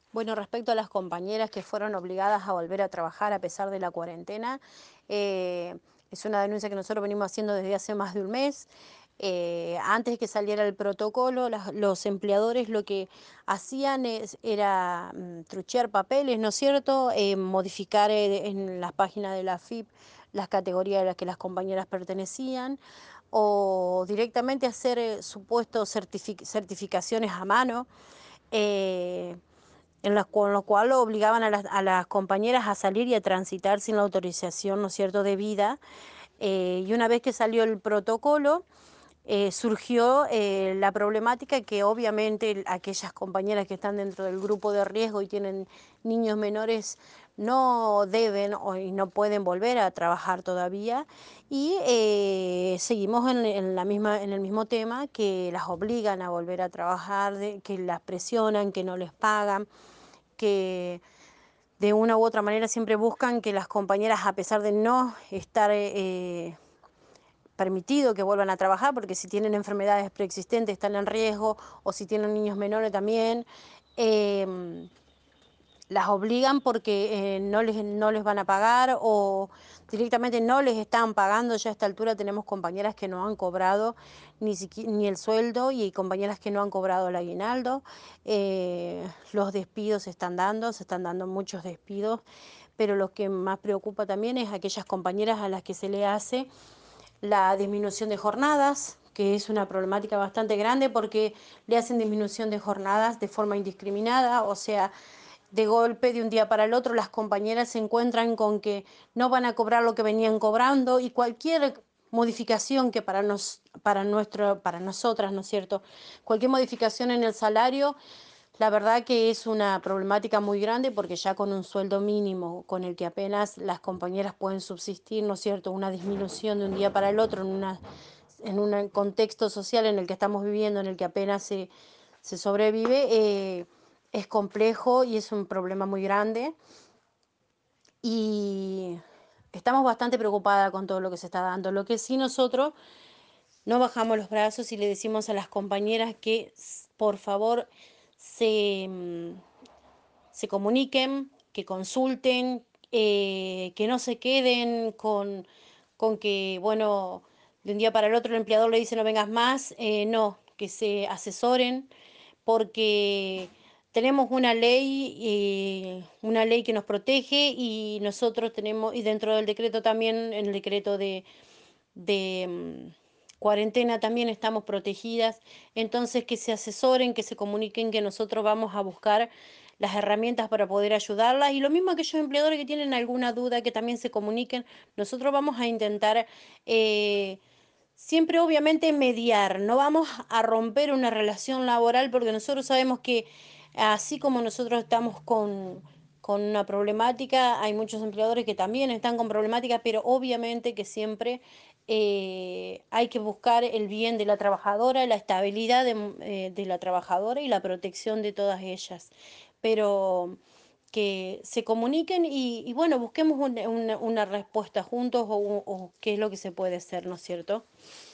Bueno, respecto a las compañeras que fueron obligadas a volver a trabajar a pesar de la cuarentena, eh, es una denuncia que nosotros venimos haciendo desde hace más de un mes. Antes de que saliera el protocolo, los empleadores lo que hacían era truchear papeles, ¿no es cierto? Modificar en las páginas de la AFIP las categorías a las que las compañeras pertenecían, o directamente hacer supuestos certificaciones a mano. eh, con lo cual obligaban a las compañeras a salir y a transitar sin la autorización, ¿no es cierto?, debida. Y una vez que salió el protocolo, surgió la problemática que obviamente aquellas compañeras que están dentro del grupo de riesgo y tienen niños menores no deben y no pueden volver a trabajar todavía, y seguimos en el mismo tema, que las obligan a volver a trabajar, que las presionan, que no les pagan, que de una u otra manera siempre buscan que las compañeras, a pesar de no estar permitido que vuelvan a trabajar, porque si tienen enfermedades preexistentes están en riesgo, o si tienen niños menores también, eh, las obligan porque no les van a pagar, o directamente no les están pagando. Ya a esta altura tenemos compañeras que no han cobrado ni el sueldo, y compañeras que no han cobrado el aguinaldo. Los despidos se están dando muchos despidos, pero lo que más preocupa también es aquellas compañeras a las que se le hace la disminución de jornadas, que es una problemática bastante grande porque le hacen disminución de jornadas de forma indiscriminada. O sea, de golpe, de un día para el otro, las compañeras se encuentran con que no van a cobrar lo que venían cobrando, y cualquier modificación que para nosotras, ¿no es cierto? Cualquier modificación en el salario, la verdad que es una problemática muy grande, porque ya con un sueldo mínimo con el que apenas las compañeras pueden subsistir, ¿no es cierto? Una disminución de un día para el otro en un contexto social en el que estamos viviendo, en el que apenas se sobrevive, es complejo y es un problema muy grande. Y estamos bastante preocupadas con todo lo que se está dando. Lo que sí, nosotros no bajamos los brazos y le decimos a las compañeras que por favor se comuniquen, que consulten, que no se queden con que, bueno, de un día para el otro el empleador le dice no vengas más. No, que se asesoren, porque tenemos una ley que nos protege, y nosotros tenemos, y dentro del decreto también, en el decreto de cuarentena también estamos protegidas. Entonces, que se asesoren, que se comuniquen, que nosotros vamos a buscar las herramientas para poder ayudarlas. Y lo mismo aquellos empleadores que tienen alguna duda, que también se comuniquen. Nosotros vamos a intentar siempre, obviamente, mediar. No vamos a romper una relación laboral, porque nosotros sabemos que así como nosotros estamos con una problemática, hay muchos empleadores que también están con problemáticas, pero obviamente que siempre hay que buscar el bien de la trabajadora, la estabilidad de la trabajadora y la protección de todas ellas. Pero que se comuniquen, y bueno, busquemos una respuesta juntos, o qué es lo que se puede hacer, ¿no es cierto?